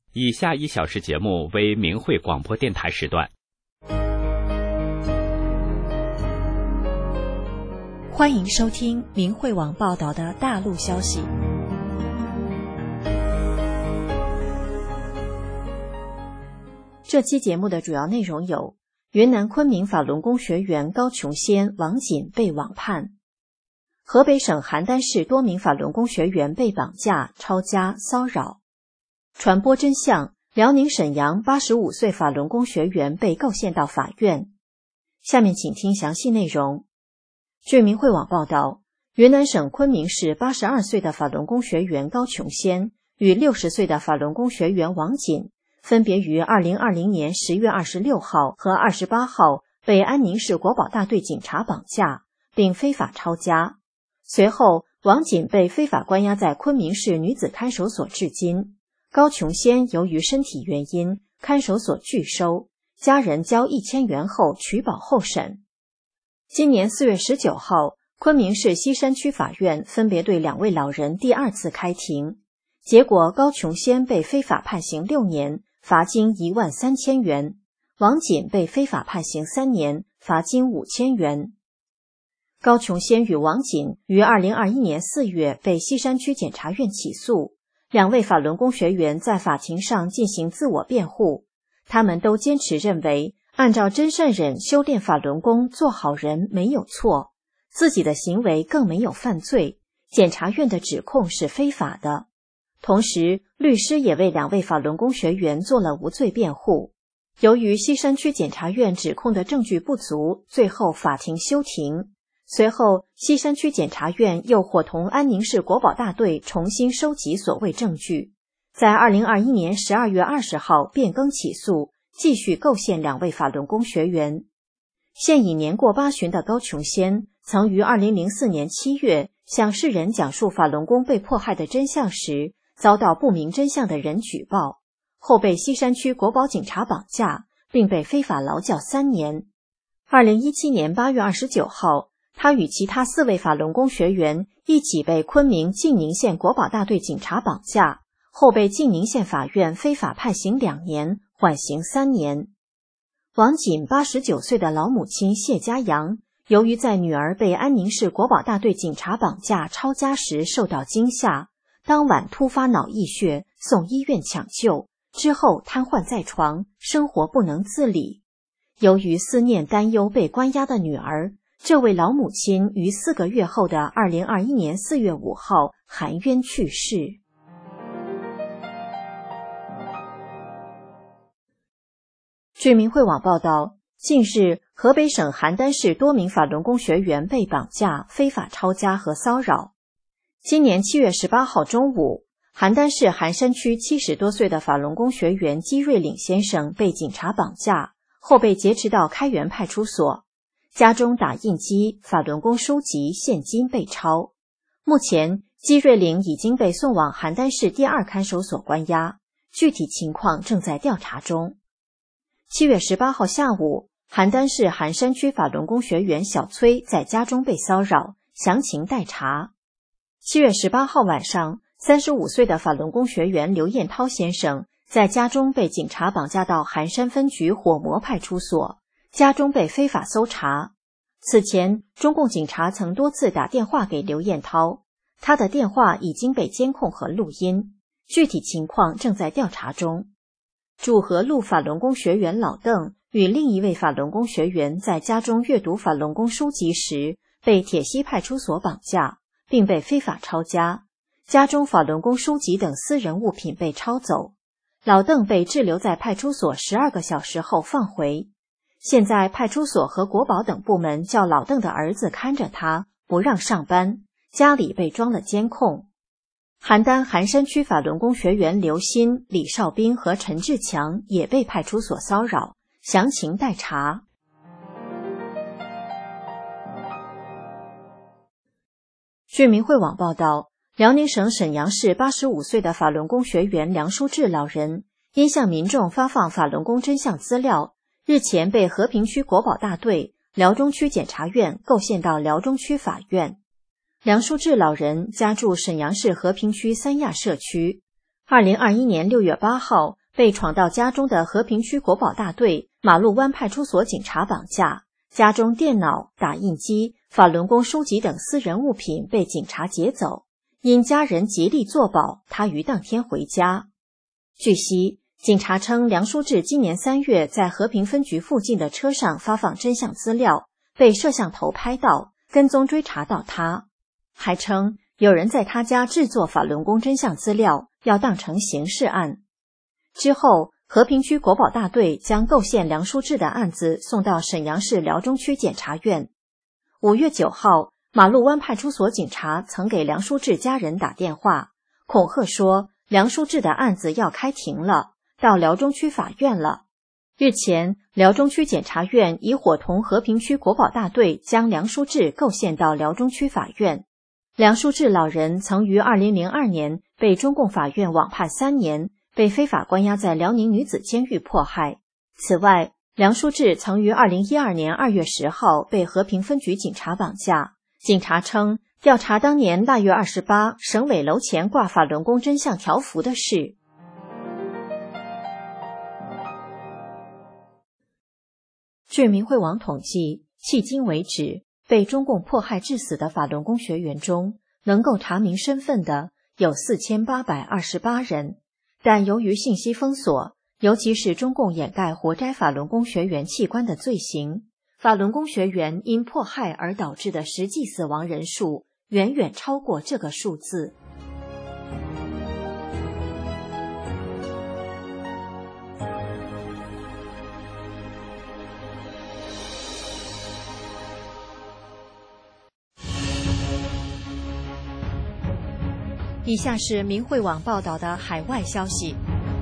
以下1小时节目为明慧广播电台时段。 欢迎收听明慧网报道的大陆消息。这期节目的主要内容有：云南昆明法轮功学员高琼仙、王锦被网判；河北省邯郸市多名法轮功学员被绑架、抄家、骚扰；传播真相，辽宁沈阳85岁法轮功学员被构陷到法院。下面请听详细内容。据明慧网报道，云南省昆明市82岁的法轮功学员高琼仙与60岁的法轮功学员王锦分别于2020年10月26号和28号被安宁市国保大队警察绑架，并非法抄家。随后，王锦被非法关押在昆明市女子看守所至今。高琼仙由于身体原因，看守所拒收，家人交1000元后取保候审。今年4月19号，昆明市西山区法院分别对2位老人第2次开庭，结果高琼仙被非法判刑6年，罚金13000元；王锦被非法判刑3年，罚金5000元。高琼仙与王锦于2021年4月被西山区检察院起诉，2位法轮功学员在法庭上进行自我辩护，他们都坚持认为按照真善忍修炼法轮功做好人没有错，自己的行为更没有犯罪，检察院的指控是非法的。同时，律师也为2位法轮功学员做了无罪辩护。由于西山区检察院指控的证据不足，最后法庭休庭。随后，西山区检察院又伙同安宁市国保大队重新收集所谓证据，在2021年12月20号变更起诉，继续构陷2位法轮功学员。现已年过80旬的高琼仙，曾于2004年7月向世人讲述法轮功被迫害的真相时，遭到不明真相的人举报，后被西山区国保警察绑架，并被非法劳教3年。2017年8月29号，他与其他4位法轮功学员一起被昆明晋宁县国保大队警察绑架，后被晋宁县法院非法判刑2年，缓刑3年。王锦89岁的老母亲谢家阳，由于在女儿被安宁市国保大队警察绑架抄家时受到惊吓，当晚突发脑溢血，送医院抢救，之后瘫痪在床，生活不能自理。由于思念担忧被关押的女儿，这位老母亲于4个月后的2021年4月5号含冤去世。据明慧网报道，近日河北省邯郸市多名法轮功学员被绑架、非法抄家和骚扰。今年7月18号中午，邯郸市寒山区70多岁的法轮功学员姬瑞岭先生被警察绑架，后被劫持到开原派出所，家中打印机、法轮功书籍、现金被抄。目前，姬瑞岭已经被送往邯郸市第2看守所关押，具体情况正在调查中。7月18号下午，邯郸市寒山区法轮功学员小崔在家中被骚扰，详情待查。7月18号晚上，35岁的法轮功学员刘彦涛先生在家中被警察绑架到寒山分局火魔派出所，家中被非法搜查。此前，中共警察曾多次打电话给刘彦涛，他的电话已经被监控和录音，具体情况正在调查中。驻河路法轮功学员老邓与另一位法轮功学员在家中阅读法轮功书籍时，被铁西派出所绑架，并被非法抄家，家中法轮功书籍等私人物品被抄走。老邓被滞留在派出所12个小时后放回。现在派出所和国保等部门叫老邓的儿子看着他，不让上班，家里被装了监控。邯郸寒山区法轮功学员刘鑫、李少兵和陈志强也被派出所骚扰，详情待查。据明慧网报道，辽宁省沈阳市85岁的法轮功学员梁书志老人，因向民众发放法轮功真相资料，日前被和平区国保大队、辽中区检察院构陷到辽中区法院。梁书志老人家住沈阳市和平区三亚社区，2021年6月8号被闯到家中的和平区国保大队马路湾派出所警察绑架，家中电脑、打印机、法轮功书籍等私人物品被警察劫走，因家人极力作保，他于当天回家。据悉，警察称梁书志今年3月在和平分局附近的车上发放真相资料，被摄像头拍到，跟踪追查到他，还称有人在他家制作法轮功真相资料，要当成刑事案。之后，和平区国保大队将构陷梁书志的案子送到沈阳市辽中区检察院。5月9号，马路湾派出所警察曾给梁书志家人打电话，恐吓说梁书志的案子要开庭了，到辽中区法院了。日前，辽中区检察院已伙同和平区国保大队将梁书志构陷到辽中区法院。梁书志老人曾于2002年被中共法院网判3年，被非法关押在辽宁女子监狱迫害。此外，梁书志曾于2012年2月10号被和平分局警察绑架。警察称，调查当年腊月28省委楼前挂法轮功真相条幅的事。据明慧网统计，迄今为止，被中共迫害致死的法轮功学员中，能够查明身份的有4828人，但由于信息封锁，尤其是中共掩盖活摘法轮功学员器官的罪行，法轮功学员因迫害而导致的实际死亡人数远远超过这个数字。以下是明慧网报道的海外消息，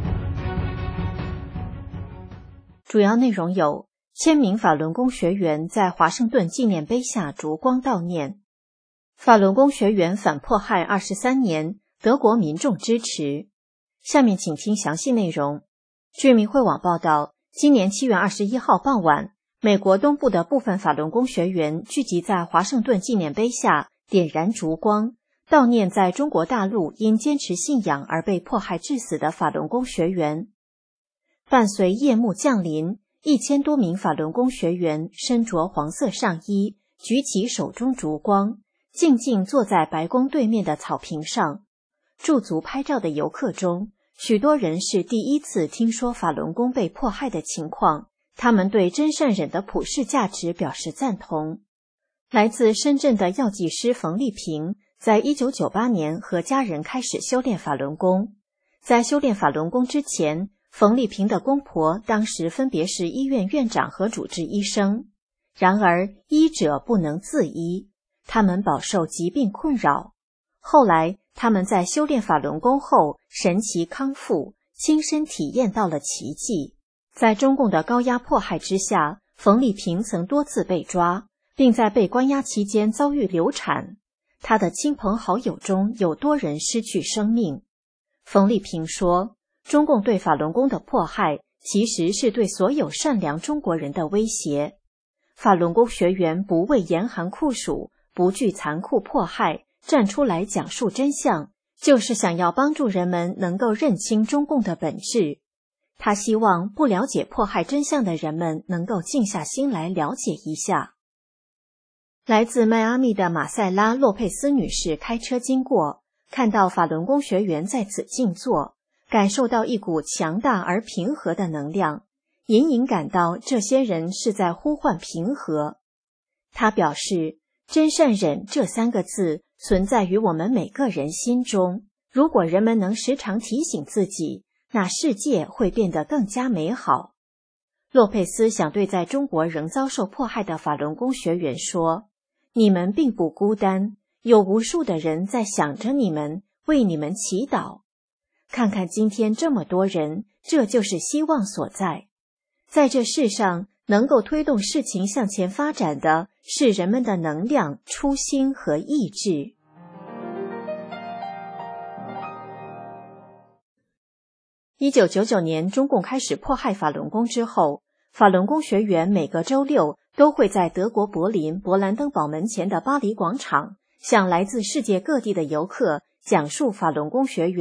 主要内容有：千名法轮功学员在华盛顿纪念碑下烛光悼念；法轮功学员反迫害23年，德国民众支持。下面请听详细内容。据明慧网报道，今年7月21号傍晚，美国东部的部分法轮功学员聚集在华盛顿纪念碑下，点燃烛光，悼念在中国大陆因坚持信仰而被迫害致死的法轮功学员。伴随夜幕降临，1000多名法轮功学员身着黄色上衣，举起手中烛光，静静坐在白宫对面的草坪上。驻足拍照的游客中，许多人是第一次听说法轮功被迫害的情况，他们对真善忍的普世价值表示赞同。来自深圳的药剂师冯丽萍在1998年和家人开始修炼法轮功。在修炼法轮功之前，冯丽萍的公婆当时分别是医院院长和主治医生。然而，医者不能自医，他们饱受疾病困扰。后来，他们在修炼法轮功后神奇康复，亲身体验到了奇迹。在中共的高压迫害之下，冯丽萍曾多次被抓，并在被关押期间遭遇流产。他的亲朋好友中有多人失去生命。冯丽萍说，中共对法轮功的迫害其实是对所有善良中国人的威胁。法轮功学员不畏严寒酷暑，不惧残酷迫害，站出来讲述真相，就是想要帮助人们能够认清中共的本质。他希望不了解迫害真相的人们能够静下心来了解一下。来自迈阿密的马塞拉·洛佩斯女士开车经过，看到法轮功学员在此静坐，感受到一股强大而平和的能量，隐隐感到这些人是在呼唤平和。她表示，真善忍这3个字存在于我们每个人心中，如果人们能时常提醒自己，那世界会变得更加美好。洛佩斯想对在中国仍遭受迫害的法轮功学员说，你们并不孤单，有无数的人在想着你们，为你们祈祷。看看今天这么多人，这就是希望所在。在这世上，能够推动事情向前发展的是人们的能量、初心和意志。1999年中共开始迫害法轮功之后，法轮功学员每个周六都会在德国柏林勃兰登堡门前的巴黎广场向来自世界各地的游客讲述法轮功学员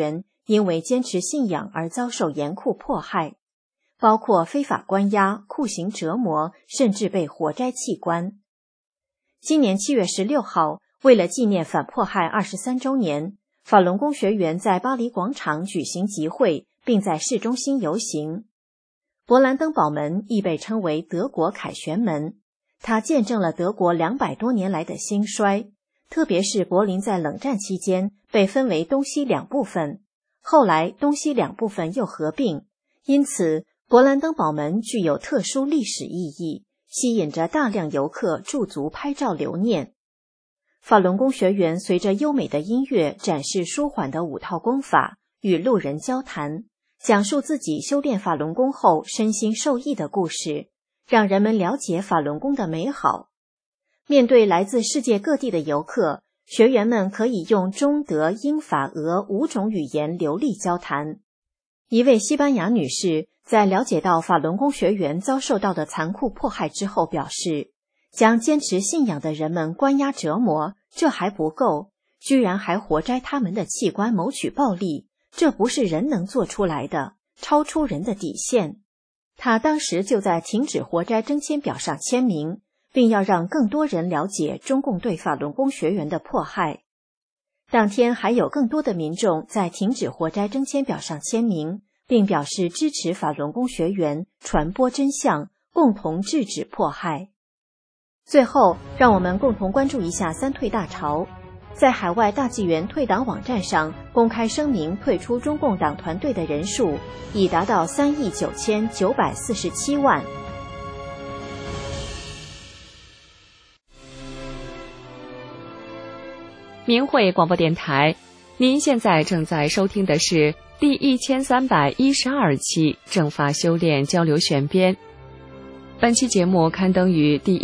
因为坚持信仰而遭受严酷迫害，包括非法关押、酷刑折磨，甚至被活摘器官。今年7月16号，为了纪念反迫害23周年，法轮功学员在巴黎广场举行集会，并在市中心游行。勃兰登堡门亦被称为德国凯旋门，它见证了德国200多年来的兴衰，特别是柏林在冷战期间被分为东西两部分，后来东西两部分又合并，因此勃兰登堡门具有特殊历史意义，吸引着大量游客驻足拍照留念。法轮功学员随着优美的音乐展示舒缓的5套功法，与路人交谈，讲述自己修炼法轮功后身心受益的故事，让人们了解法轮功的美好。面对来自世界各地的游客，学员们可以用中德英法俄5种语言流利交谈。一位西班牙女士在了解到法轮功学员遭受到的残酷迫害之后表示，将坚持信仰的人们关押折磨，这还不够，居然还活摘他们的器官谋取暴利，这不是人能做出来的，超出人的底线。他当时就在停止活摘征签表上签名，并要让更多人了解中共对法轮功学员的迫害。当天还有更多的民众在停止活摘征签表上签名，并表示支持法轮功学员传播真相，共同制止迫害。最后，让我们共同关注一下三退大潮。在海外大纪元退党网站上公开声明退出中共党团队的人数已达到3.947亿。 明慧广播电台，您现在正在收听的是第1312期正法修炼交流选编。本期节目刊登于第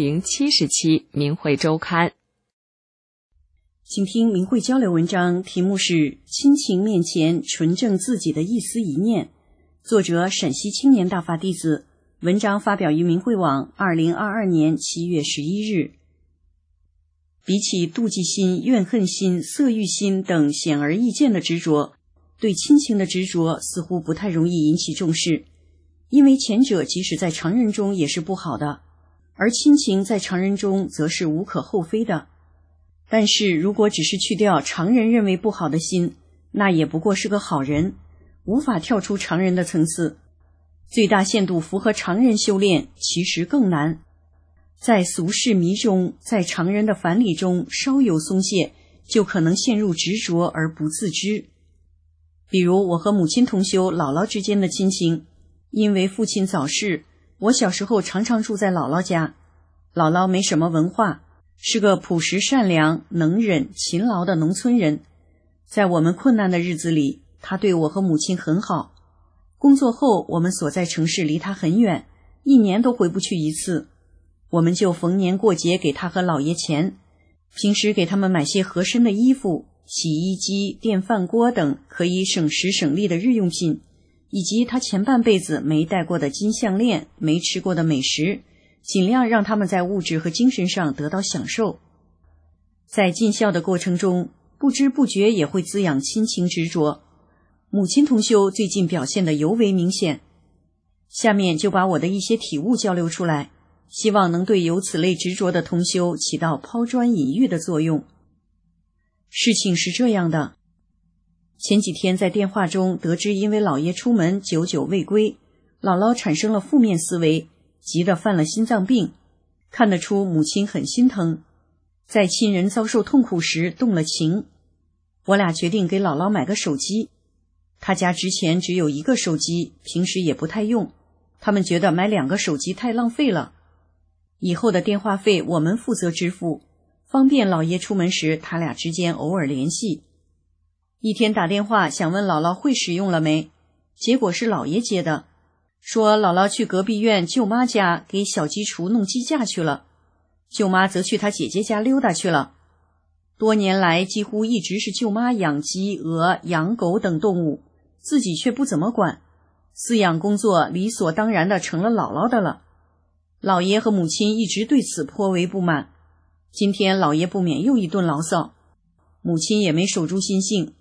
1070期明慧周刊。 请听明慧交流文章，题目是亲情面前纯正自己的一丝一念，作者陕西青年大法弟子，文章发表于明慧网2022年7月11日。比起妒忌心、怨恨心、色欲心等显而易见的执着，对亲情的执着似乎不太容易引起重视，因为前者即使在常人中也是不好的，而亲情在常人中则是无可厚非的。但是如果只是去掉常人认为不好的心，那也不过是个好人，无法跳出常人的层次。最大限度符合常人修炼其实更难，在俗世迷中，在常人的反理中稍有松懈，就可能陷入执着而不自知。比如我和母亲同修姥姥之间的亲情，因为父亲早逝，我小时候常常住在姥姥家。姥姥没什么文化，是个朴实善良、能忍、勤劳的农村人。在我们困难的日子里，她对我和母亲很好。工作后，我们所在城市离她很远，1年都回不去一次。我们就逢年过节给她和姥爷钱，平时给他们买些合身的衣服、洗衣机、电饭锅等可以省时省力的日用品，以及她前半辈子没戴过的金项链、没吃过的美食，尽量让他们在物质和精神上得到享受。在尽孝的过程中，不知不觉也会滋养亲情执着。母亲同修最近表现得尤为明显。下面就把我的一些体悟交流出来，希望能对有此类执着的同修起到抛砖引玉的作用。事情是这样的，前几天在电话中得知，因为姥爷出门久久未归，姥姥产生了负面思维，急得犯了心脏病。看得出母亲很心疼，在亲人遭受痛苦时动了情。我俩决定给姥姥买个手机，她家之前只有1个手机，平时也不太用，他们觉得买2个手机太浪费了。以后的电话费我们负责支付，方便姥爷出门时他俩之间偶尔联系。一天打电话想问姥姥会使用了没，结果是姥爷接的，说姥姥去隔壁院舅妈家给小鸡雏弄鸡架去了，舅妈则去她姐姐家溜达去了。多年来几乎一直是舅妈养鸡、鹅、养狗等动物，自己却不怎么管，饲养工作理所当然的成了姥姥的了。姥爷和母亲一直对此颇为不满，今天姥爷不免又一顿牢骚，母亲也没守住心性，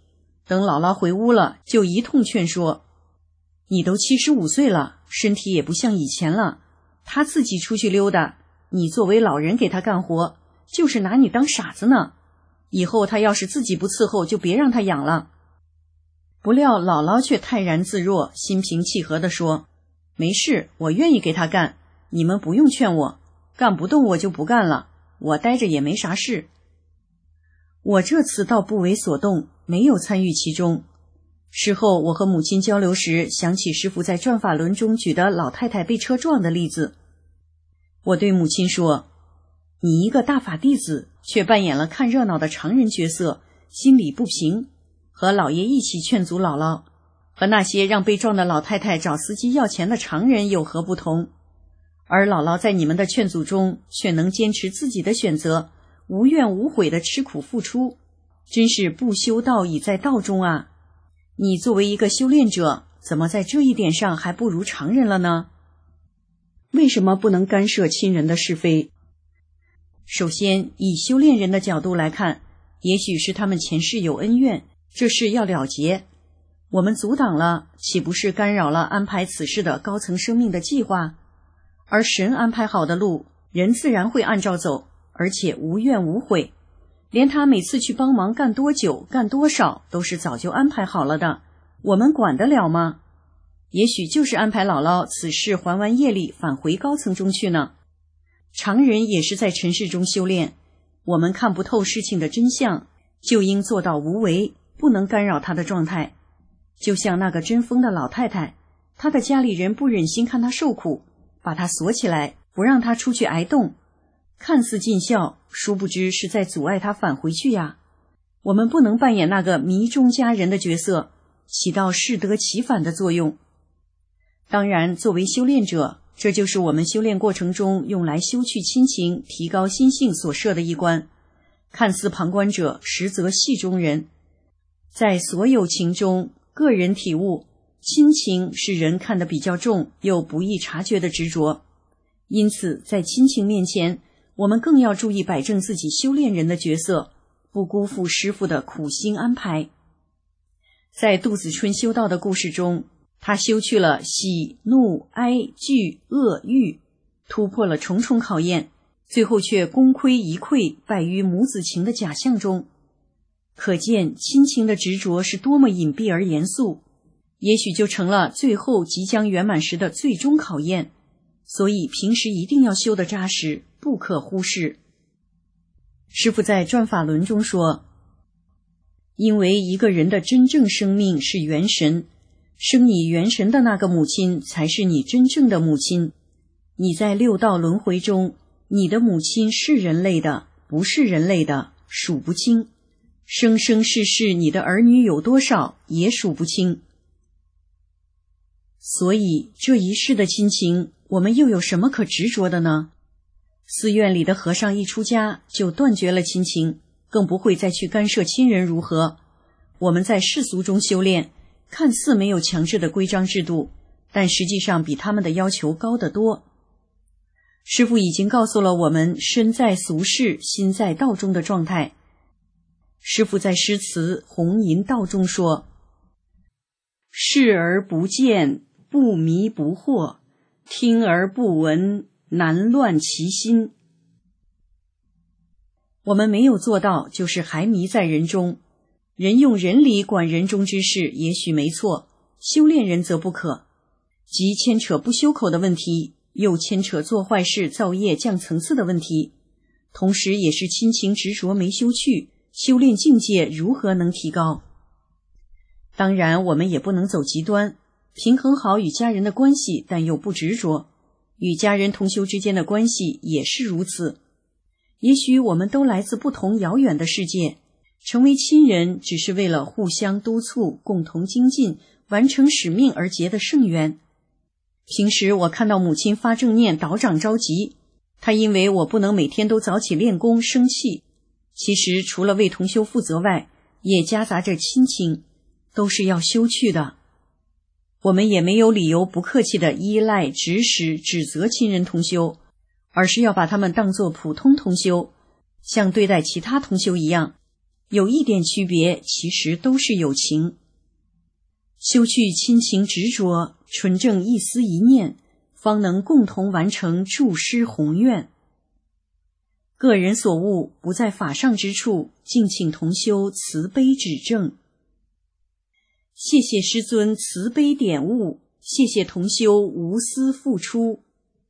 等姥姥回屋了，就一通劝说。你都75岁了，身体也不像以前了，他自己出去溜达，你作为老人给他干活，就是拿你当傻子呢。以后他要是自己不伺候，就别让他养了。不料姥姥却泰然自若，心平气和地说，没事，我愿意给他干，你们不用劝我，干不动我就不干了，我待着也没啥事。我这次倒不为所动，没有参与其中。事后我和母亲交流时，想起师父在转法轮中举的老太太被车撞的例子。我对母亲说，你一个大法弟子，却扮演了看热闹的常人角色，心里不平，和老爷一起劝阻姥姥，和那些让被撞的老太太找司机要钱的常人有何不同？而姥姥在你们的劝阻中，却能坚持自己的选择，无怨无悔地吃苦付出，真是不修道已在道中啊！你作为一个修炼者，怎么在这一点上还不如常人了呢？为什么不能干涉亲人的是非？首先，以修炼人的角度来看，也许是他们前世有恩怨，这事要了结。我们阻挡了，岂不是干扰了安排此事的高层生命的计划？而神安排好的路，人自然会按照走，而且无怨无悔。连他每次去帮忙干多久、干多少，都是早就安排好了的，我们管得了吗？也许就是安排姥姥此事还完业力，返回高层中去呢。常人也是在尘世中修炼，我们看不透事情的真相，就应做到无为，不能干扰他的状态。就像那个针锋的老太太，她的家里人不忍心看她受苦，把她锁起来，不让她出去挨冻，看似尽孝，殊不知是在阻碍她返回去呀。我们不能扮演那个迷中家人的角色，起到适得其反的作用。当然，作为修炼者，这就是我们修炼过程中用来修去亲情、提高心性所设的一关。看似旁观者，实则戏中人。在所有情中，个人体悟，亲情是人看得比较重又不易察觉的执着。因此，在亲情面前，我们更要注意摆正自己修炼人的角色，不辜负师父的苦心安排。在杜子春修道的故事中，他修去了喜、怒、哀、惧、恶、欲，突破了重重考验，最后却功亏一篑，败于母子情的假象中。可见亲情的执着是多么隐蔽而严肃，也许就成了最后即将圆满时的最终考验。所以平时一定要修得扎实，不可忽视。师父在转法轮中说，因为一个人的真正生命是元神，生你元神的那个母亲才是你真正的母亲。你在六道轮回中，你的母亲是人类的，不是人类的，数不清。生生世世你的儿女有多少，也数不清。所以这一世的亲情，我们又有什么可执着的呢？寺院里的和尚一出家就断绝了亲情，更不会再去干涉亲人如何。我们在世俗中修炼，看似没有强制的规章制度，但实际上比他们的要求高得多。师父已经告诉了我们身在俗世，心在道中的状态。师父在诗词《红吟道》中说，视而不见，不迷不惑，听而不闻，难乱其心。我们没有做到，就是还迷在人中。人用人理管人中之事，也许没错，修炼人则不可。即牵扯不修口的问题，又牵扯做坏事造业降层次的问题，同时也是亲情执着没修去，修炼境界如何能提高？当然我们也不能走极端，平衡好与家人的关系，但又不执着。与家人同修之间的关系也是如此。也许我们都来自不同遥远的世界，成为亲人只是为了互相督促，共同精进，完成使命而结的圣缘。平时我看到母亲发正念导长着急，她因为我不能每天都早起练功生气，其实除了为同修负责外，也夹杂着亲情，都是要修去的。我们也没有理由不客气地依赖、指使、指责亲人同修，而是要把他们当作普通同修，像对待其他同修一样， 有一点区别，其实都是友情。修去亲情执着，纯正一丝一念，方能共同完成祝师宏愿。个人所悟，不在法上之处，敬请同修慈悲指正。谢谢师尊慈悲点悟，谢谢同修无私付出。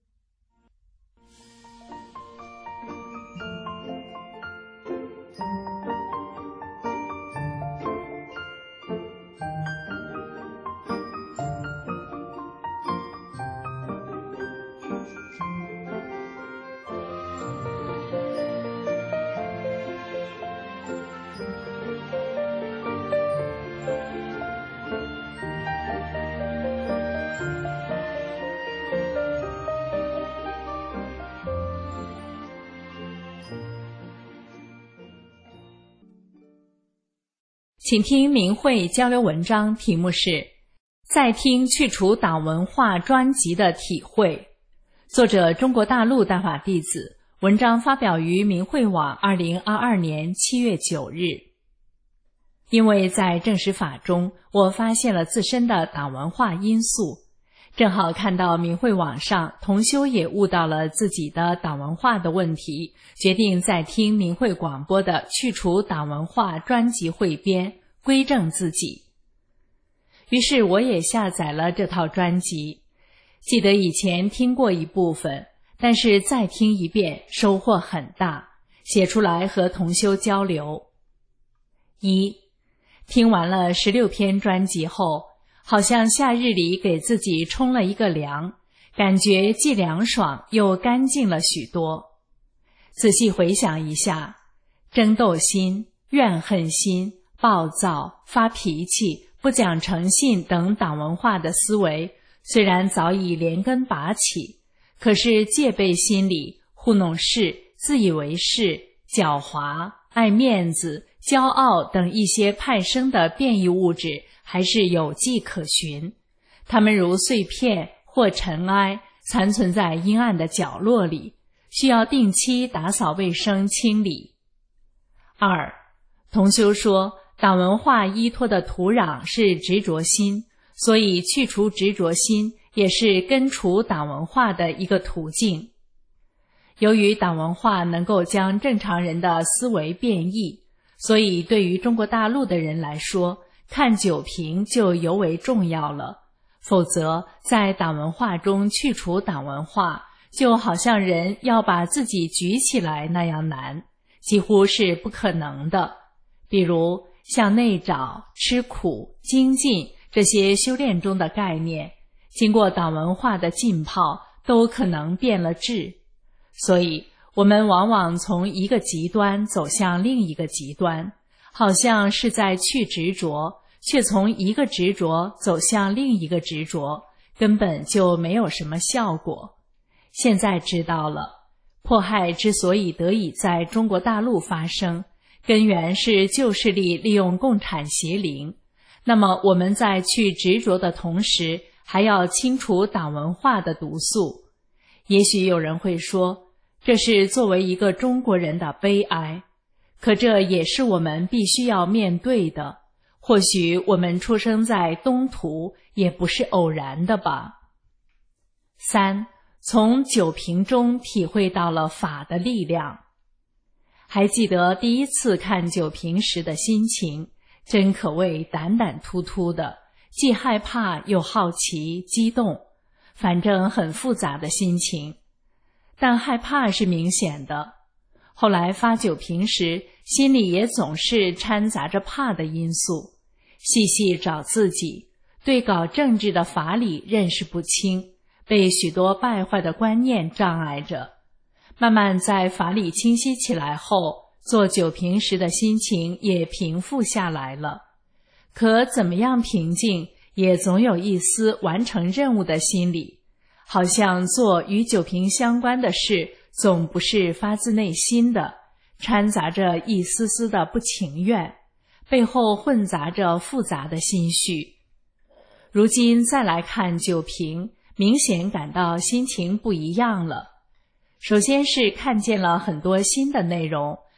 请听明慧交流文章，题目是在听去除党文化专辑的体会，作者中国大陆大法弟子，文章发表于明慧网2022年7月9日。因为在正实法中，我发现了自身的党文化因素，正好看到明慧网上同修也悟到了自己的党文化的问题，决定在听明慧广播的去除党文化专辑汇编，归正自己。于是我也下载了这套专辑，记得以前听过一部分，但是再听一遍收获很大，写出来和同修交流。1. 听完了16篇专辑后，好像夏日里给自己冲了一个凉，感觉既凉爽又干净了许多。仔细回想一下，争斗心、怨恨心、暴躁、发脾气、不讲诚信等党文化的思维，虽然早已连根拔起，可是戒备心理、糊弄事、自以为是、狡猾、爱面子、骄傲等一些派生的变异物质还是有迹可循，它们如碎片或尘埃，残存在阴暗的角落里，需要定期打扫卫生清理。2. 同修说，党文化依托的土壤是执着心，所以去除执着心也是根除党文化的一个途径。由于党文化能够将正常人的思维变异，所以对于中国大陆的人来说，看酒瓶就尤为重要了。否则在党文化中去除党文化，就好像人要把自己举起来那样难，几乎是不可能的。比如像内找、吃苦、精进这些修炼中的概念，经过党文化的浸泡，都可能变了质。所以我们往往从一个极端走向另一个极端，好像是在去执着，却从一个执着走向另一个执着，根本就没有什么效果。现在知道了，迫害之所以得以在中国大陆发生，根源是旧势力利用共产邪灵。那么我们在去执着的同时，还要清除党文化的毒素。也许有人会说，这是作为一个中国人的悲哀，可这也是我们必须要面对的。或许我们出生在东土也不是偶然的吧。3. 从酒瓶中体会到了法的力量。还记得第一次看酒瓶时的心情，真可谓胆胆突突的，既害怕又好奇、激动，反正很复杂的心情。但害怕是明显的，后来发酒瓶时，心里也总是掺杂着怕的因素。细细找自己，对搞政治的法理认识不清，被许多败坏的观念障碍着。慢慢在法理清晰起来后，做酒瓶时的心情也平复下来了。可怎么样平静，也总有一丝完成任务的心理，好像做与酒瓶相关的事，总不是发自内心的，掺杂着一丝丝的不情愿，背后混杂着复杂的心绪。如今再来看酒瓶，明显感到心情不一样了。首先是看见了很多新的内容，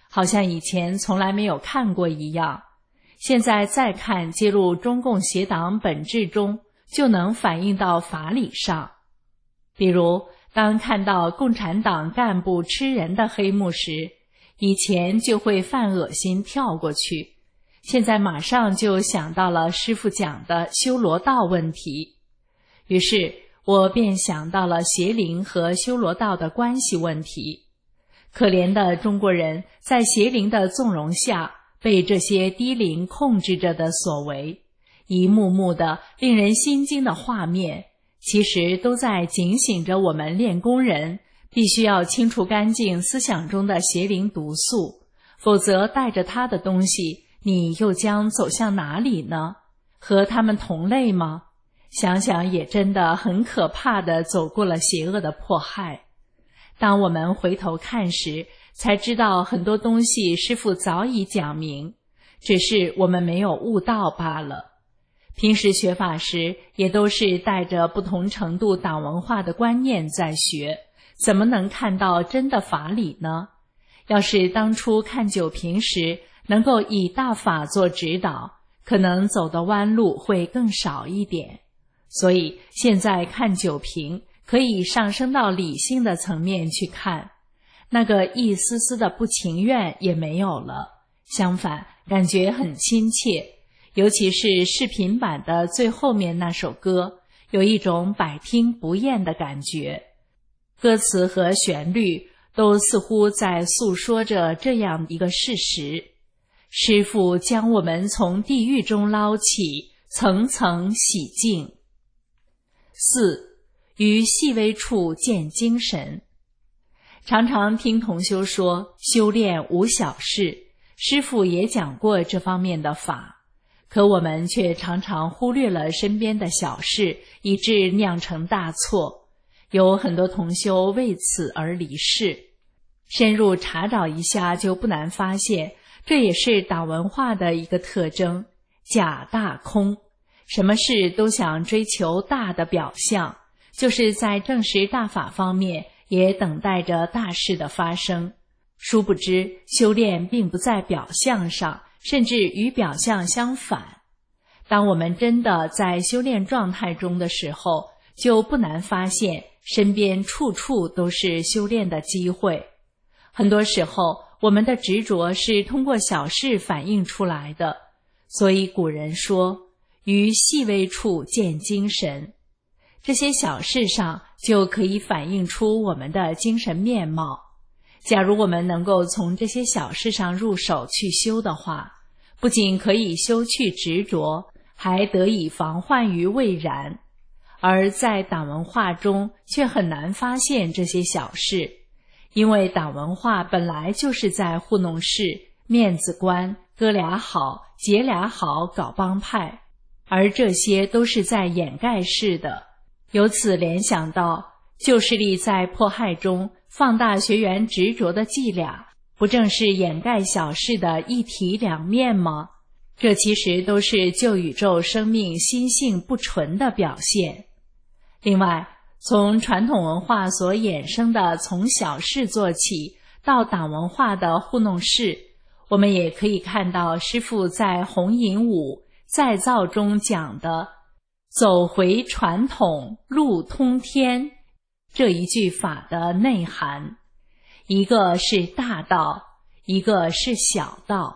好像以前从来没有看过一样。现在再看揭露中共邪党本质中，就能反映到法理上。比如当看到共产党干部吃人的黑幕时，以前就会犯恶心跳过去，现在马上就想到了师父讲的修罗道问题。于是我便想到了邪灵和修罗道的关系问题。可怜的中国人在邪灵的纵容下，被这些低灵控制着的所为，一幕幕的令人心惊的画面，其实都在警醒着我们练功人必须要清除干净思想中的邪灵毒素，否则带着他的东西，你又将走向哪里呢？和他们同类吗？想想也真的很可怕地走过了邪恶的迫害。当我们回头看时，才知道很多东西师父早已讲明，只是我们没有悟到罢了。平时学法时，也都是带着不同程度党文化的观念在学，怎么能看到真的法理呢？要是当初看九评时，能够以大法做指导，可能走的弯路会更少一点。所以现在看九评，可以上升到理性的层面去看，那个一丝丝的不情愿也没有了，相反，感觉很亲切。尤其是视频版的最后面那首歌，有一种百听不厌的感觉。歌词和旋律都似乎在诉说着这样一个事实：师父将我们从地狱中捞起，层层洗净。4. 于细微处见精神。常常听同修说修炼无小事，师父也讲过这方面的法，可我们却常常忽略了身边的小事，以致酿成大错。有很多同修为此而离世。深入查找一下，就不难发现，这也是党文化的一个特征：假大空。什么事都想追求大的表象，就是在证实大法方面也等待着大事的发生。殊不知修炼并不在表象上，甚至与表象相反。当我们真的在修炼状态中的时候，就不难发现身边处处都是修炼的机会。很多时候我们的执着是通过小事反映出来的，所以古人说于细微处见精神。这些小事上就可以反映出我们的精神面貌。假如我们能够从这些小事上入手去修的话，不仅可以修去执着，还得以防患于未然。而在党文化中却很难发现这些小事，因为党文化本来就是在糊弄事、面子观、哥俩好、姐俩好搞帮派，而这些都是在掩盖事的。由此联想到旧势力在迫害中放大学员执着的伎俩，不正是掩盖小事的一体两面吗？这其实都是旧宇宙生命心性不纯的表现。另外，从传统文化所衍生的从小事做起到党文化的糊弄事，我们也可以看到师父在弘引五再造中讲的走回传统，路通天这一句法的内涵。一个是大道，一个是小道。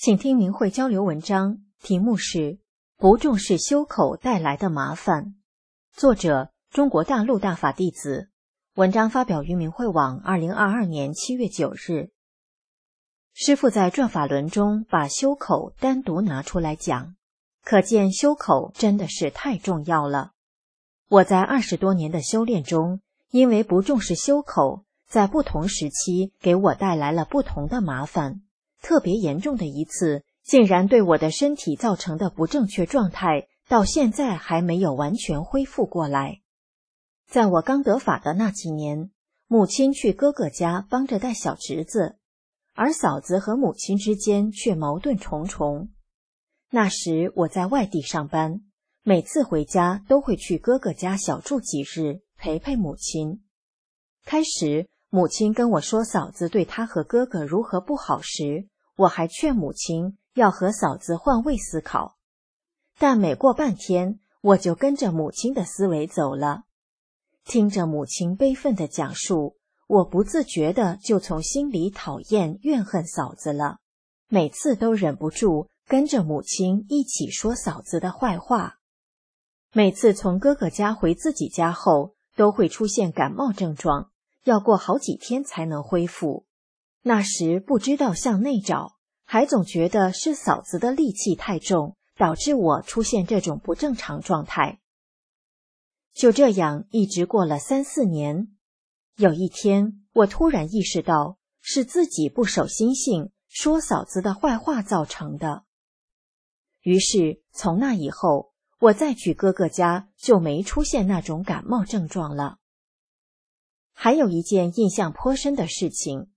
请听明慧交流文章，题目是不重视修口带来的麻烦。作者中国大陆大法弟子，文章发表于明慧网2022年7月9日。师父在转法轮中把修口单独拿出来讲，可见修口真的是太重要了。我在20多年的修炼中，因为不重视修口，在不同时期给我带来了不同的麻烦。特别严重的一次，竟然对我的身体造成的不正确状态，到现在还没有完全恢复过来。在我刚得法的那几年，母亲去哥哥家帮着带小侄子，而嫂子和母亲之间却矛盾重重。那时我在外地上班，每次回家都会去哥哥家小住几日，陪陪母亲。开始母亲跟我说嫂子对她和哥哥如何不好时，我还劝母亲要和嫂子换位思考，但每过半天，我就跟着母亲的思维走了。听着母亲悲愤的讲述，我不自觉的就从心里讨厌怨恨嫂子了，每次都忍不住跟着母亲一起说嫂子的坏话。每次从哥哥家回自己家后，都会出现感冒症状，要过好几天才能恢复。那时不知道向内找，还总觉得是嫂子的戾气太重，导致我出现这种不正常状态。就这样一直过了3、4年。有一天，我突然意识到是自己不守心性，说嫂子的坏话造成的。于是从那以后，我再去哥哥家就没出现那种感冒症状了。还有一件印象颇深的事情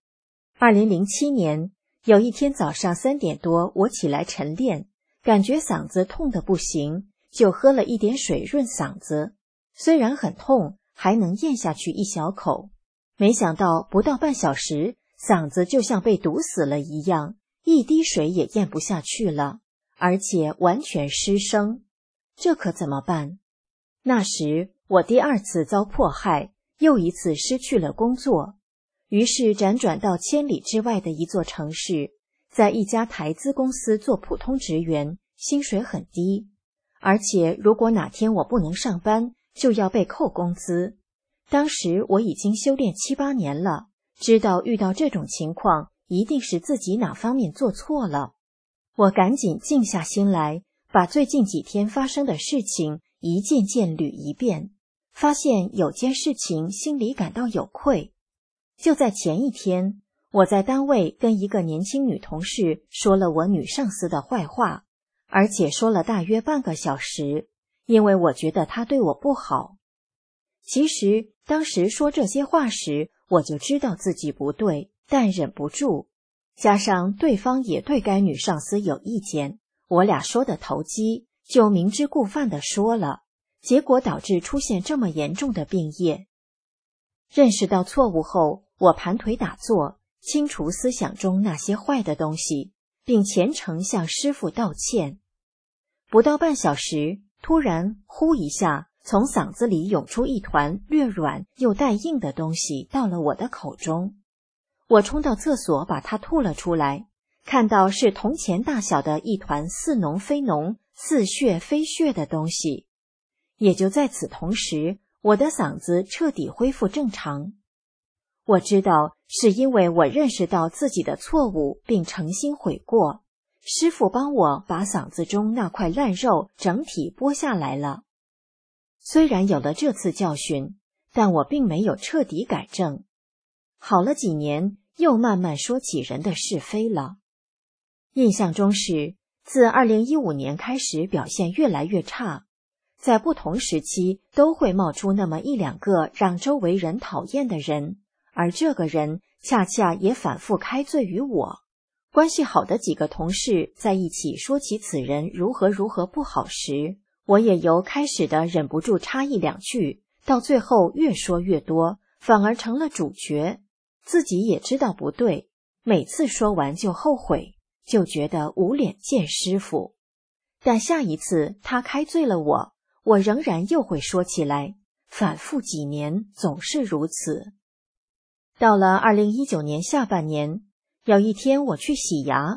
，2007年，有一天早上3点多，我起来晨练，感觉嗓子痛得不行，就喝了一点水润嗓子。虽然很痛，还能咽下去一小口。没想到不到半小时，嗓子就像被堵死了一样，一滴水也咽不下去了，而且完全失声。这可怎么办？那时我第2次遭迫害，又一次失去了工作，于是辗转到千里之外的一座城市，在一家台资公司做普通职员，薪水很低，而且如果哪天我不能上班，就要被扣工资。当时我已经修炼7、8年了，知道遇到这种情况，一定是自己哪方面做错了。我赶紧静下心来，把最近几天发生的事情一件件捋一遍，发现有件事情心里感到有愧。就在前一天，我在单位跟一个年轻女同事说了我女上司的坏话，而且说了大约半个小时，因为我觉得她对我不好。其实当时说这些话时，我就知道自己不对，但忍不住，加上对方也对该女上司有意见，我俩说的投机，就明知故犯地说了，结果导致出现这么严重的病业。认识到错误后，我盘腿打坐，清除思想中那些坏的东西，并虔诚向师父道歉。不到半小时，突然呼一下，从嗓子里涌出一团略软又带硬的东西到了我的口中。我冲到厕所把它吐了出来，看到是铜钱大小的一团似浓非浓、似血非血的东西。也就在此同时，我的嗓子彻底恢复正常。我知道是因为我认识到自己的错误并诚心悔过，师父帮我把嗓子中那块烂肉整体剥下来了。虽然有了这次教训，但我并没有彻底改正。好了几年，又慢慢说起人的是非了。印象中是，自2015年开始表现越来越差，在不同时期都会冒出那么1、2个让周围人讨厌的人，而这个人恰恰也反复开罪于我。关系好的几个同事在一起说起此人如何如何不好时，我也由开始的忍不住插1、2句，到最后越说越多，反而成了主角。自己也知道不对，每次说完就后悔，就觉得无脸见师父。但下一次他开罪了我，我仍然又会说起来，反复几年，总是如此。到了2019年下半年，有一天我去洗牙，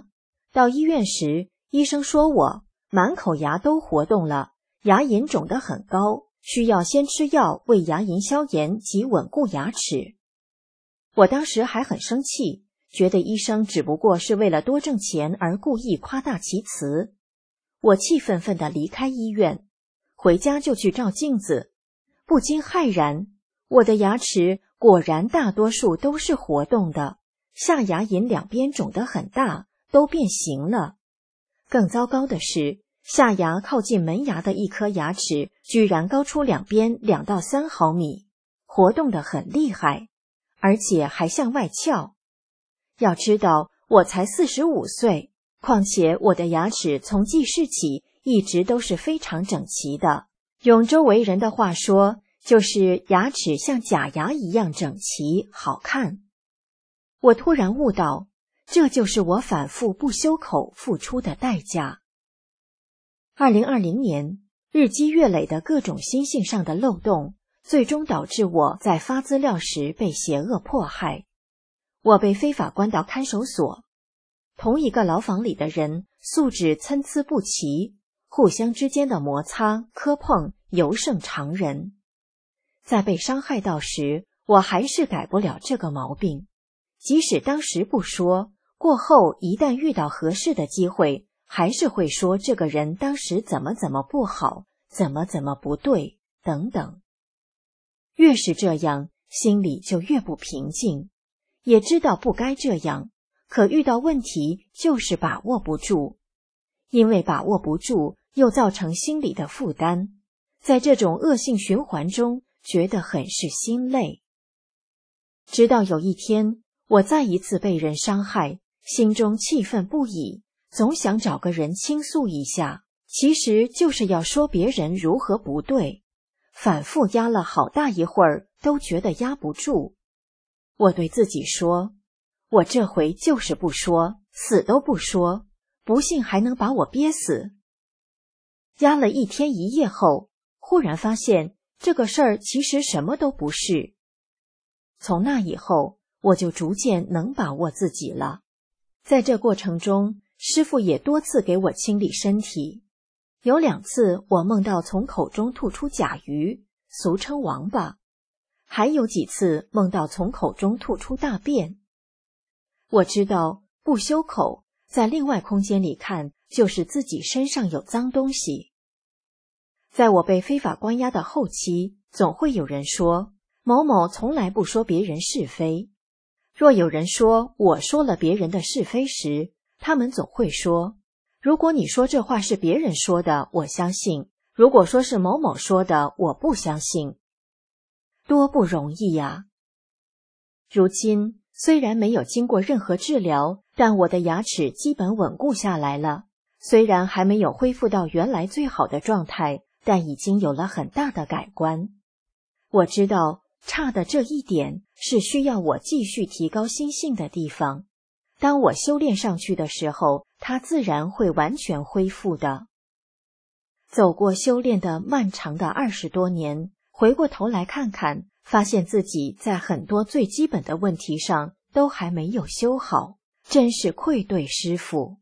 到医院时，医生说我满口牙都活动了，牙龈肿得很高，需要先吃药为牙龈消炎及稳固牙齿。我当时还很生气，觉得医生只不过是为了多挣钱而故意夸大其词。我气愤愤地离开医院，回家就去照镜子，不禁骇然，我的牙齿果然大多数都是活动的，下牙龈两边肿得很大，都变形了。更糟糕的是，下牙靠近门牙的一颗牙齿居然高出两边2到3毫米，活动得很厉害，而且还向外翘。要知道，我才45岁，况且我的牙齿从记事起一直都是非常整齐的，用周围人的话说，就是牙齿像假牙一样整齐好看。我突然悟到，这就是我反复不修口付出的代价。2020年，日积月累的各种心性上的漏洞，最终导致我在发资料时被邪恶迫害。我被非法关到看守所，同一个牢房里的人素质参差不齐，互相之间的摩擦磕碰尤胜常人。在被伤害到时，我还是改不了这个毛病，即使当时不说，过后一旦遇到合适的机会，还是会说这个人当时怎么不好，怎么不对等等。越是这样，心里就越不平静，也知道不该这样，可遇到问题就是把握不住，因为把握不住又造成心理的负担，在这种恶性循环中觉得很是心累。直到有一天，我再一次被人伤害，心中气愤不已，总想找个人倾诉一下，其实就是要说别人如何不对，反复压了好大一会儿，都觉得压不住。我对自己说，我这回就是不说，死都不说，不信还能把我憋死。压了1天1夜后，忽然发现这个事儿其实什么都不是。从那以后，我就逐渐能把握自己了。在这过程中，师父也多次给我清理身体。有2次我梦到从口中吐出甲鱼，俗称王八，还有几次梦到从口中吐出大便。我知道不修口，在另外空间里看，就是自己身上有脏东西。在我被非法关押的后期，总会有人说，某某从来不说别人是非。若有人说我说了别人的是非时，他们总会说，如果你说这话是别人说的，我相信；如果说是某某说的，我不相信。多不容易呀！如今虽然没有经过任何治疗，但我的牙齿基本稳固下来了。虽然还没有恢复到原来最好的状态，但已经有了很大的改观。我知道差的这一点是需要我继续提高心性的地方。当我修炼上去的时候，它自然会完全恢复的。走过修炼的漫长的20多年，回过头来看看，发现自己在很多最基本的问题上都还没有修好，真是愧对师父。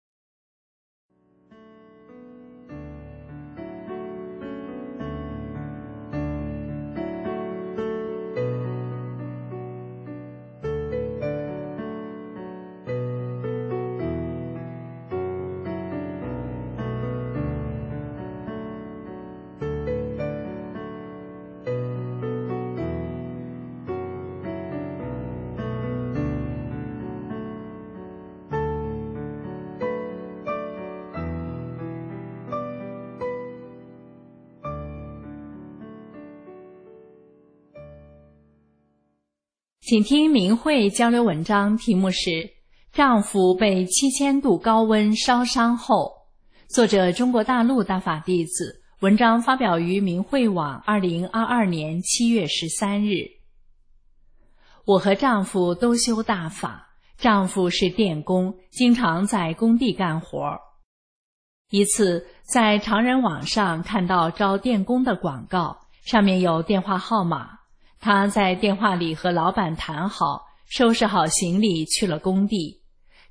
请听明慧交流文章，题目是丈夫被7000度高温烧伤后，作者中国大陆大法弟子，文章发表于明慧网2022年7月13日。我和丈夫都修大法，丈夫是电工，经常在工地干活。一次在常人网上看到招电工的广告，上面有电话号码，他在电话里和老板谈好，收拾好行李去了工地。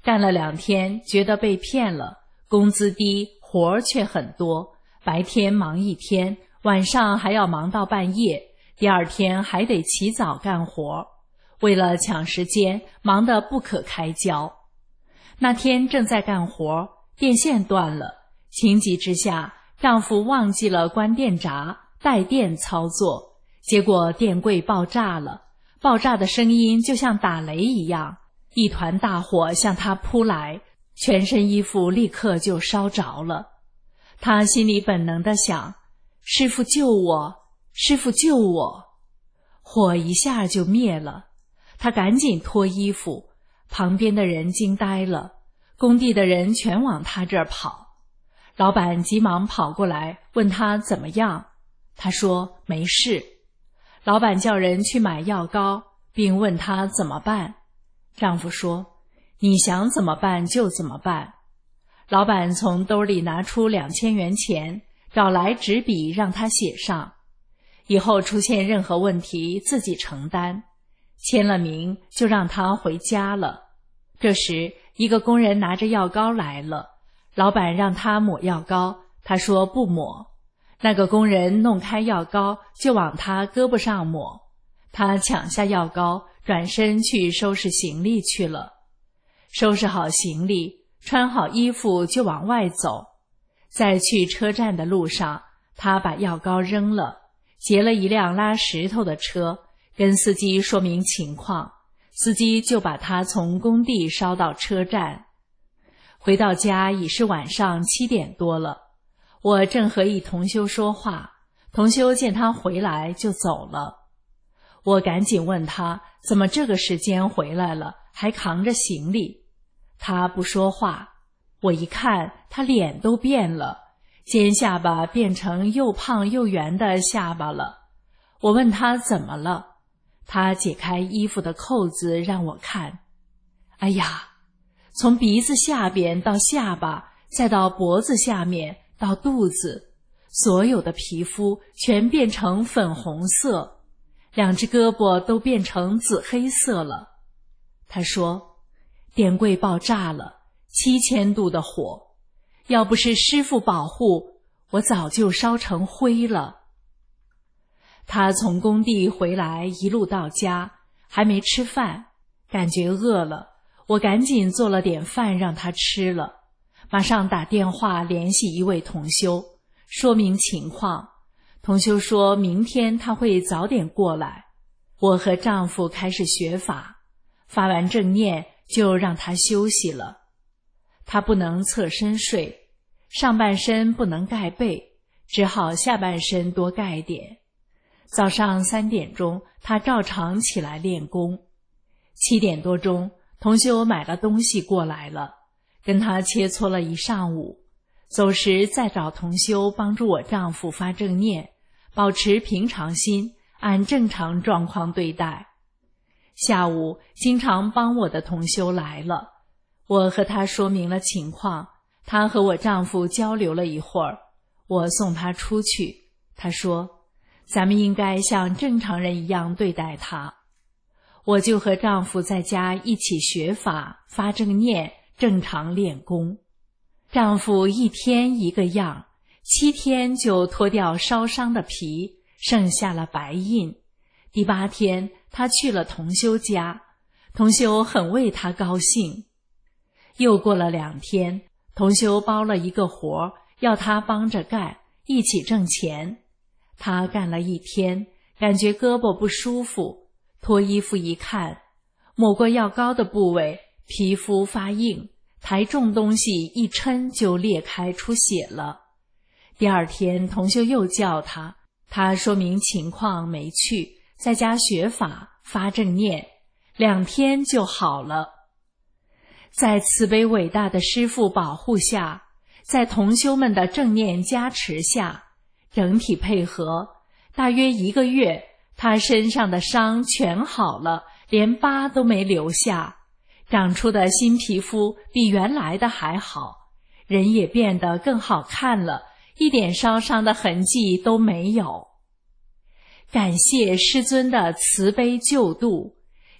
干了2天，觉得被骗了，工资低，活儿却很多，白天忙1天，晚上还要忙到半夜，第2天还得起早干活，为了抢时间，忙得不可开交。那天正在干活，电线断了，情急之下，丈夫忘记了关电闸，带电操作，结果电柜爆炸了，爆炸的声音就像打雷一样，一团大火向她扑来，全身衣服立刻就烧着了。她心里本能地想，师父救我，师父救我。火一下就灭了，她赶紧脱衣服，旁边的人惊呆了，工地的人全往她这儿跑。老板急忙跑过来问她怎么样，她说没事。老板叫人去买药膏，并问她怎么办。丈夫说，你想怎么办就怎么办。老板从兜里拿出2000元钱，找来纸笔让她写上，以后出现任何问题自己承担，签了名就让她回家了。这时一个工人拿着药膏来了，老板让他抹药膏，他说不抹。那个工人弄开药膏就往他胳膊上抹，他抢下药膏，转身去收拾行李去了。收拾好行李，穿好衣服就往外走。在去车站的路上，他把药膏扔了，截了一辆拉石头的车，跟司机说明情况，司机就把他从工地捎到车站。回到家已是晚上7点多了，我正和一同修说话，同修见他回来就走了。我赶紧问他怎么这个时间回来了，还扛着行李。他不说话，我一看他脸都变了，尖下巴变成又胖又圆的下巴了。我问他怎么了，他解开衣服的扣子让我看。哎呀，从鼻子下边到下巴，再到脖子下面到肚子，所有的皮肤全变成粉红色，2只胳膊都变成紫黑色了。他说，电柜爆炸了，7000度的火，要不是师父保护，我早就烧成灰了。他从工地回来，一路到家，还没吃饭，感觉饿了，我赶紧做了点饭让他吃了，马上打电话联系一位同修，说明情况。同修说明天他会早点过来。我和丈夫开始学法，发完正念就让他休息了。他不能侧身睡，上半身不能盖被，只好下半身多盖点。早上3点钟，他照常起来练功。7点多钟，同修买了东西过来了，跟他切磋了一上午。走时再找同修帮助我丈夫发正念，保持平常心，按正常状况对待。下午经常帮我的同修来了，我和他说明了情况，他和我丈夫交流了一会儿，我送他出去。他说，咱们应该像正常人一样对待他。我就和丈夫在家一起学法，发正念，正常练功。丈夫1天一个样，7天就脱掉烧伤的皮，剩下了白印。第8天他去了同修家，同修很为他高兴。又过了2天，同修包了一个活，要他帮着干，一起挣钱。他干了1天，感觉胳膊不舒服，脱衣服一看，抹过药膏的部位皮肤发硬，抬重东西一抻就裂开出血了。第2天同修又叫他，他说明情况没去，在家学法发正念，2天就好了。在慈悲伟大的师父保护下，在同修们的正念加持下，整体配合，大约1个月，他身上的伤全好了，连疤都没留下，长出的新皮肤比原来的还好，人也变得更好看了，一点烧伤的痕迹都没有。感谢师尊的慈悲救度，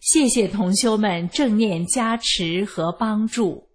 谢谢同修们正念加持和帮助。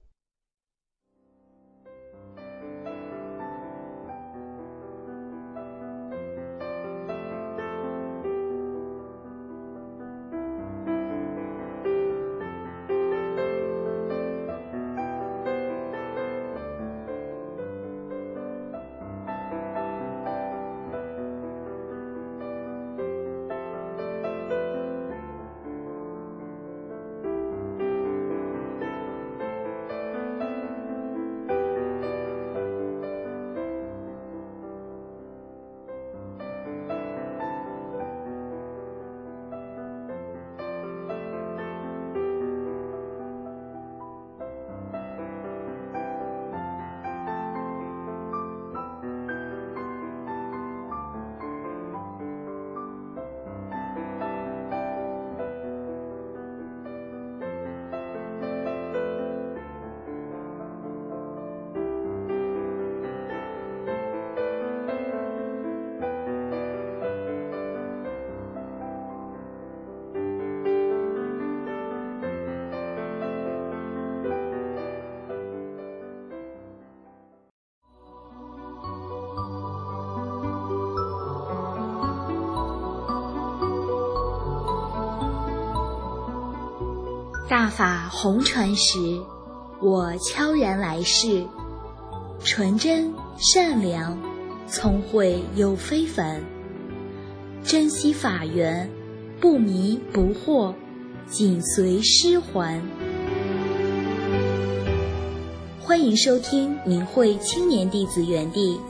大法红传时，我悄然来世，纯真善良，聪慧又非凡，珍惜法缘，不迷不惑，紧随师还。欢迎收听明慧青年弟子园地。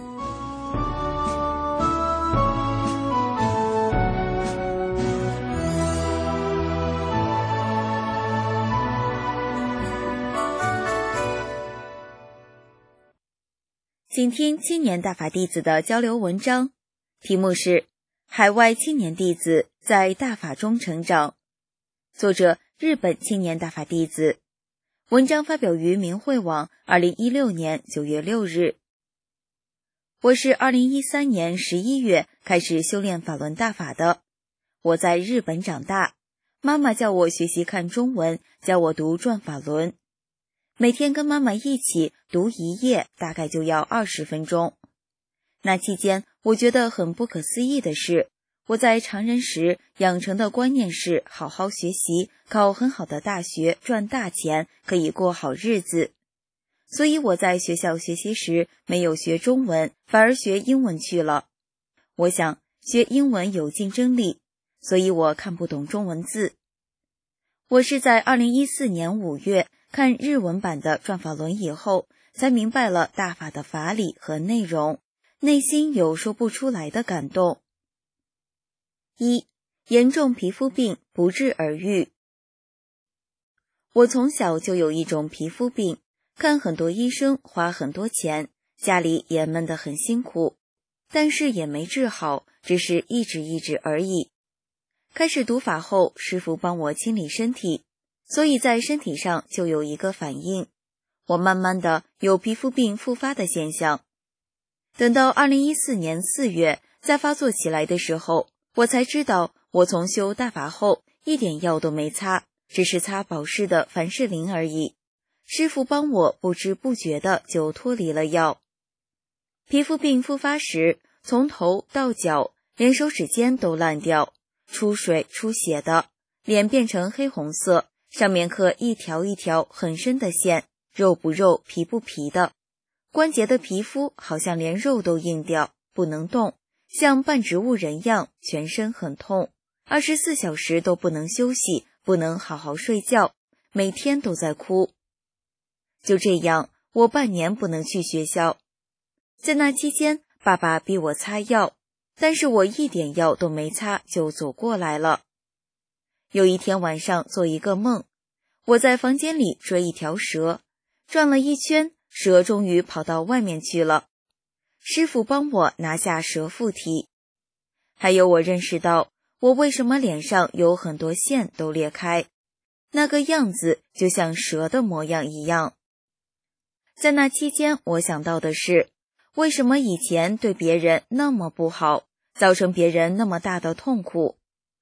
请听青年大法弟子的交流文章，题目是海外青年弟子在大法中成长，作者日本青年大法弟子，文章发表于明慧网2016年9月6日。我是2013年11月开始修炼法轮大法的，我在日本长大，妈妈叫我学习看中文，教我读转法轮。每天跟妈妈一起读一页，大概就要20分钟。那期间，我觉得很不可思议的是，我在常人时养成的观念是好好学习，考很好的大学，赚大钱，可以过好日子。所以我在学校学习时没有学中文，反而学英文去了。我想学英文有竞争力，所以我看不懂中文字。我是在2014年5月看日文版的转法轮以后，才明白了大法的法理和内容，内心有说不出来的感动。1. 严重皮肤病不治而愈。我从小就有一种皮肤病，看很多医生，花很多钱，家里也闷得很辛苦，但是也没治好，只是一直而已。开始读法后，师父帮我清理身体，所以在身体上就有一个反应，我慢慢的有皮肤病复发的现象。等到2014年4月再发作起来的时候，我才知道我从修大法后一点药都没擦，只是擦保湿的凡士林而已。师父帮我不知不觉的就脱离了药。皮肤病复发时，从头到脚连手指尖都烂掉，出水出血的，脸变成黑红色，上面刻一条一条很深的线，肉不肉皮不皮的，关节的皮肤好像连肉都硬掉，不能动，像半植物人样，全身很痛，24小时都不能休息，不能好好睡觉，每天都在哭。就这样，我半年不能去学校。在那期间，爸爸逼我擦药，但是我一点药都没擦就走过来了。有一天晚上做一个梦，我在房间里追一条蛇，转了一圈，蛇终于跑到外面去了。师父帮我拿下蛇附体。还有我认识到我为什么脸上有很多线都裂开，那个样子就像蛇的模样一样。在那期间，我想到的是，为什么以前对别人那么不好，造成别人那么大的痛苦？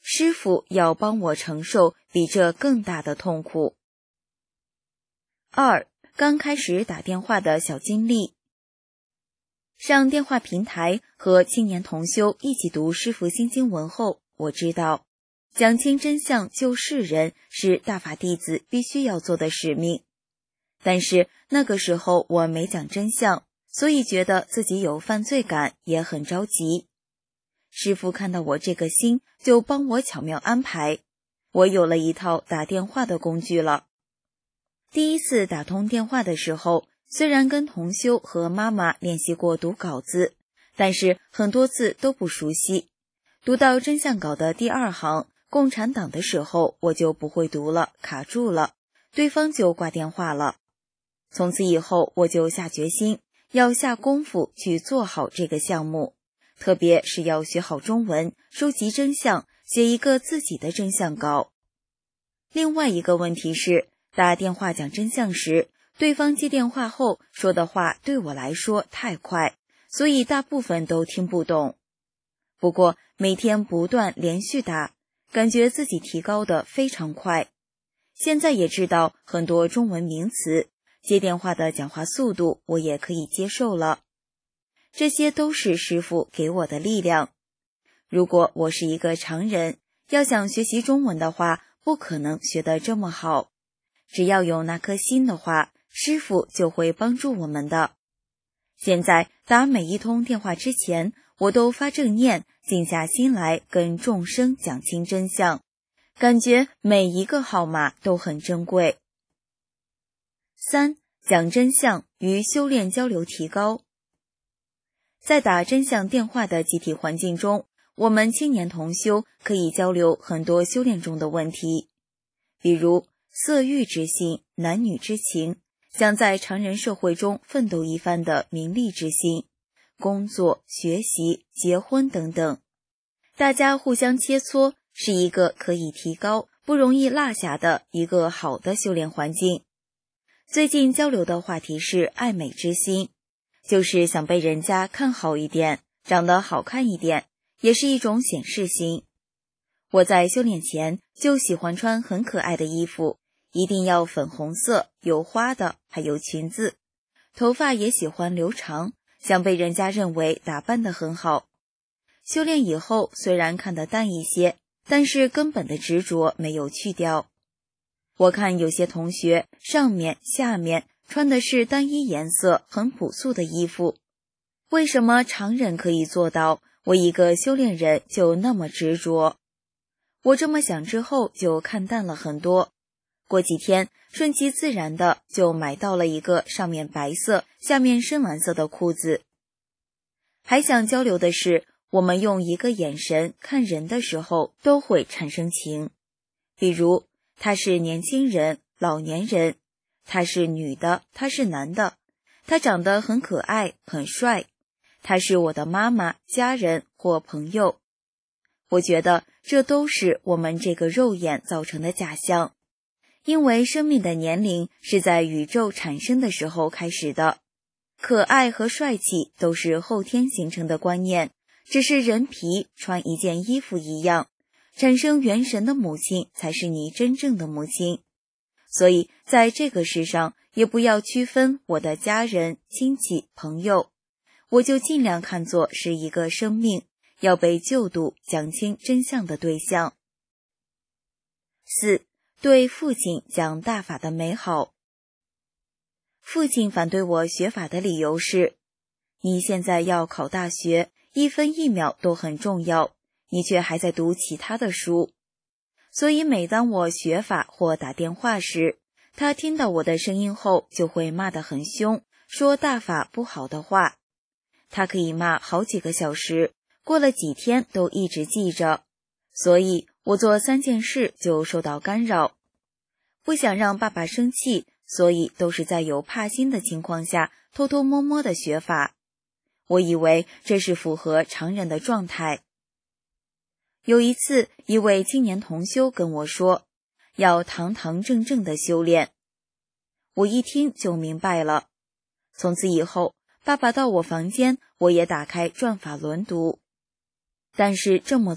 师父要帮我承受比这更大的痛苦。2. 刚开始打电话的小经历。上电话平台和青年同修一起读师父心经文后，我知道讲清真相救世人是大法弟子必须要做的使命。但是那个时候我没讲真相，所以觉得自己有犯罪感，也很着急。师父看到我这个心，就帮我巧妙安排，我有了一套打电话的工具了。第一次打通电话的时候，虽然跟同修和妈妈练习过读稿子，但是很多字都不熟悉。读到真相稿的第2行共产党的时候，我就不会读了，卡住了，对方就挂电话了。从此以后，我就下决心要下功夫去做好这个项目，特别是要学好中文，收集真相，写一个自己的真相稿。另外一个问题是，打电话讲真相时，对方接电话后说的话对我来说太快，所以大部分都听不懂。不过每天不断连续打，感觉自己提高得非常快。现在也知道很多中文名词，接电话的讲话速度我也可以接受了。这些都是师父给我的力量。如果我是一个常人，要想学习中文的话，不可能学得这么好。只要有那颗心的话，师父就会帮助我们的。现在打每一通电话之前，我都发正念，静下心来跟众生讲清真相，感觉每一个号码都很珍贵。3. 讲真相与修炼交流提高。在打真相电话的集体环境中，我们青年同修可以交流很多修炼中的问题，比如色欲之心、男女之情，想在常人社会中奋斗一番的名利之心，工作、学习、结婚等等。大家互相切磋，是一个可以提高、不容易落下的一个好的修炼环境。最近交流的话题是爱美之心，就是想被人家看好一点，长得好看一点，也是一种显示心。我在修炼前就喜欢穿很可爱的衣服，一定要粉红色，有花的，还有裙子。头发也喜欢留长，想被人家认为打扮得很好。修炼以后虽然看得淡一些，但是根本的执着没有去掉。我看有些同学上面下面穿的是单一颜色很朴素的衣服，为什么常人可以做到，我一个修炼人就那么执着？我这么想之后就看淡了很多。过几天顺其自然的就买到了一个上面白色下面深蓝色的裤子。还想交流的是，我们用一个眼神看人的时候都会产生情，比如他是年轻人、老年人，他是女的，他是男的，他长得很可爱很帅，他是我的妈妈、家人或朋友。我觉得这都是我们这个肉眼造成的假象，因为生命的年龄是在宇宙产生的时候开始的，可爱和帅气都是后天形成的观念，只是人皮穿一件衣服一样，产生元神的母亲才是你真正的母亲。所以在这个世上也不要区分我的家人、亲戚、朋友，我就尽量看作是一个生命，要被救度、讲清真相的对象。4. 对父亲讲大法的美好。父亲反对我学法的理由是，你现在要考大学，一分一秒都很重要，你却还在读其他的书。所以每当我学法或打电话时，他听到我的声音后就会骂得很凶，说大法不好的话。他可以骂好几个小时，过了几天都一直记着。所以我做3件事就受到干扰。不想让爸爸生气，所以都是在有怕心的情况下偷偷摸摸的学法。我以为这是符合常人的状态。有一次，一位青年同修跟我说，要堂堂正正的修炼。我一听就明白了。从此以后，爸爸到我房间，我也打开转法轮读。但是这么做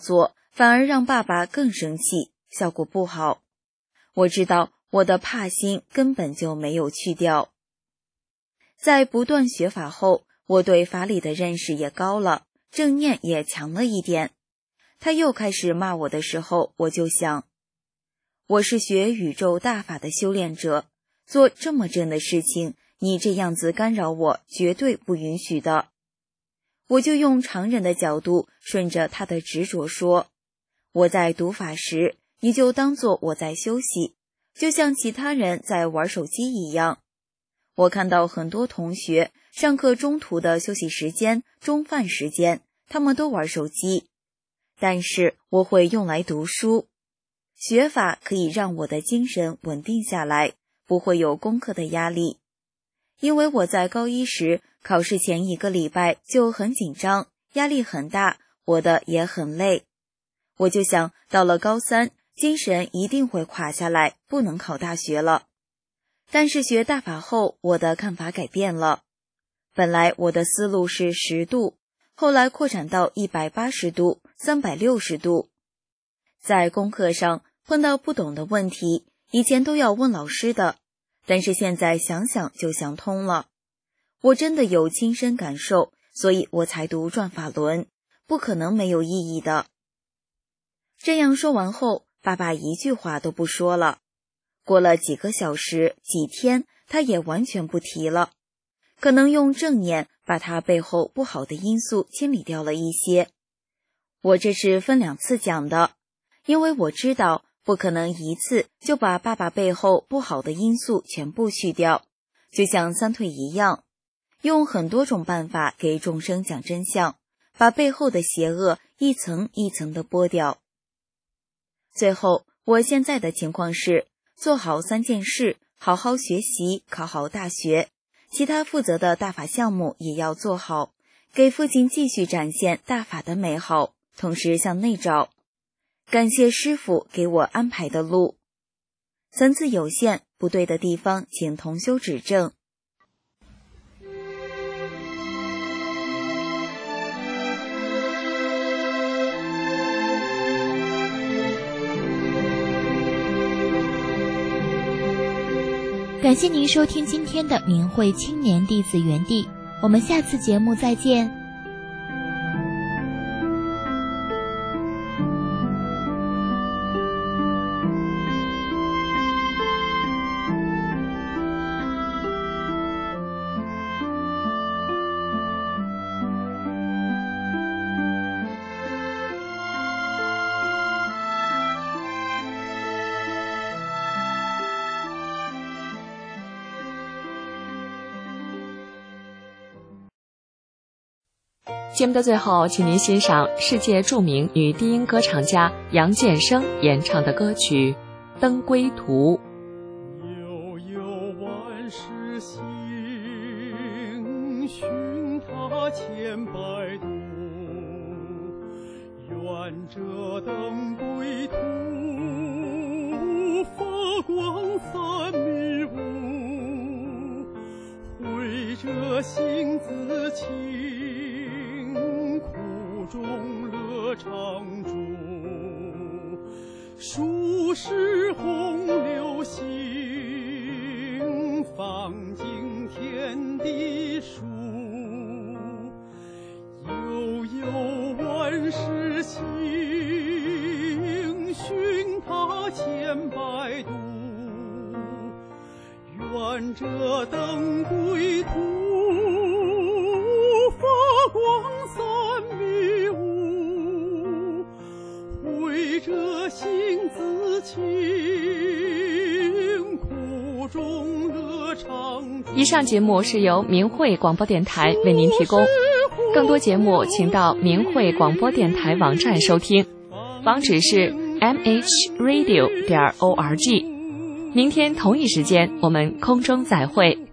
反而让爸爸更生气，效果不好。我知道我的怕心根本就没有去掉。在不断学法后，我对法理的认识也高了，正念也强了一点。他又开始骂我的时候，我就想，我是学宇宙大法的修炼者，做这么正的事情，你这样子干扰我，绝对不允许的。我就用常人的角度，顺着他的执着说，我在读法时，你就当作我在休息，就像其他人在玩手机一样。我看到很多同学上课中途的休息时间、中饭时间，他们都玩手机，但是我会用来读书。学法可以让我的精神稳定下来，不会有功课的压力。因为我在高一时，考试前1个礼拜就很紧张，压力很大，活得也很累。我就想，到了高3，精神一定会垮下来，不能考大学了。但是学大法后，我的看法改变了。本来我的思路是10度，后来扩展到180度、360度。在功课上碰到不懂的问题，以前都要问老师的，但是现在想想就想通了。我真的有亲身感受，所以我才读转法轮，不可能没有意义的。这样说完后，爸爸一句话都不说了。过了几个小时、几天，他也完全不提了。可能用正念把他背后不好的因素清理掉了一些。我这是分2次讲的，因为我知道不可能一次就把爸爸背后不好的因素全部去掉，就像3退一样，用很多种办法给众生讲真相，把背后的邪恶一层一层的剥掉。最后，我现在的情况是做好3件事，好好学习，考好大学，其他负责的大法项目也要做好，给父亲继续展现大法的美好，同时向内找。感谢师父给我安排的路，层次有限，不对的地方请同修指正。 感谢您收听今天的明慧青年弟子园地，我们下次节目再见。 节目的最后，请您欣赏世界著名女低音歌唱家杨建生演唱的歌曲《登归途》。 悠悠万世行，寻他千百度，愿这登归途，发光三迷雾，慧者性自清，苦中乐常驻，数世洪流行，放尽天地数，悠悠万世行，寻他千百度，愿这登归途，发光三迷雾，慧者性自清，苦中乐常驻。 以上节目是由明慧广播电台为您提供，更多节目请到明慧广播电台网站收听，网址是 mhradio.org。明天同一时间，我们空中再会。